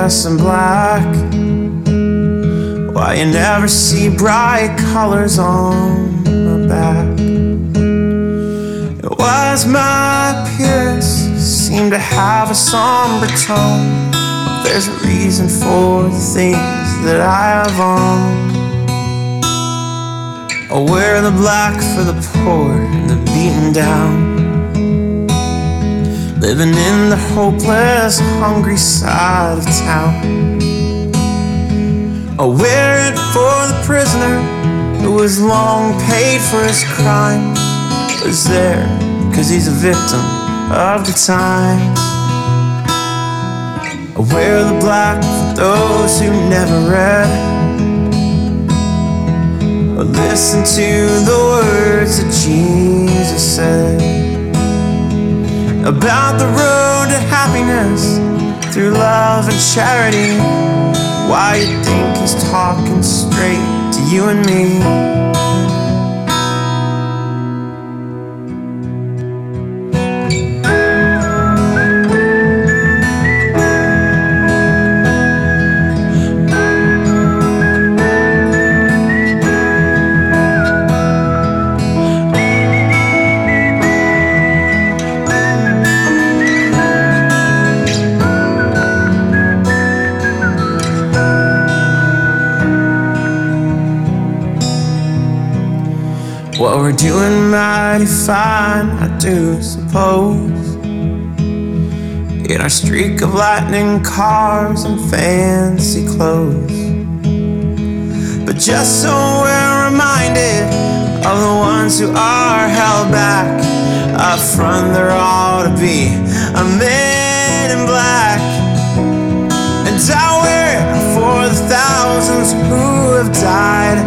darkness and black. Why you never see bright colors on my back? It was my appearance, seemed to have a somber tone. There's a reason for the things that I have on. I wear the black for the poor and the beaten down, living in the hopeless, hungry side of town. I wear it for the prisoner who was long paid for his crimes, was there cause he's a victim of the times. I wear the black for those who never read or listen to the words that Jesus said about the road to happiness through love and charity. Why you think he's talking straight to you and me? What we're doing mighty fine, I do suppose, in our streak of lightning cars and fancy clothes. But just so we're reminded of the ones who are held back, up front there ought to be a man in black. And I wear it for the thousands who have died,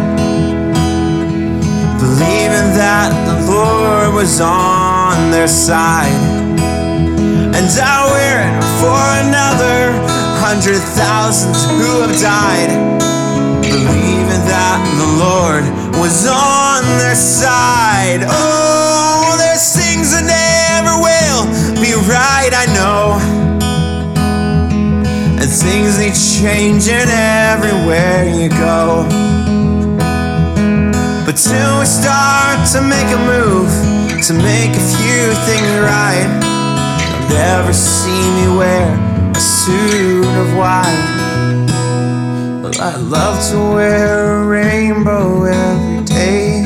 believing that the Lord was on their side. And I wear it for another 100,000 who have died, believing that the Lord was on their side. Oh, there's things that never will be right, I know, and things need changing everywhere you go. But till we start to make a move, to make a few things right, you'll never see me wear a suit of white. Well, I love to wear a rainbow every day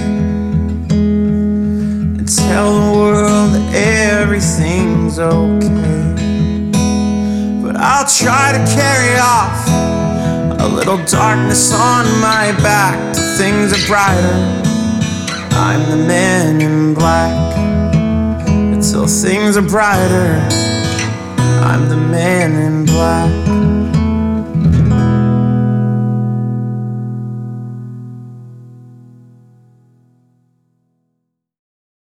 and tell the world that everything's okay. But I'll try to carry off a little darkness on my back till things are brighter. I'm the man in black. Until things are brighter, I'm the man in black.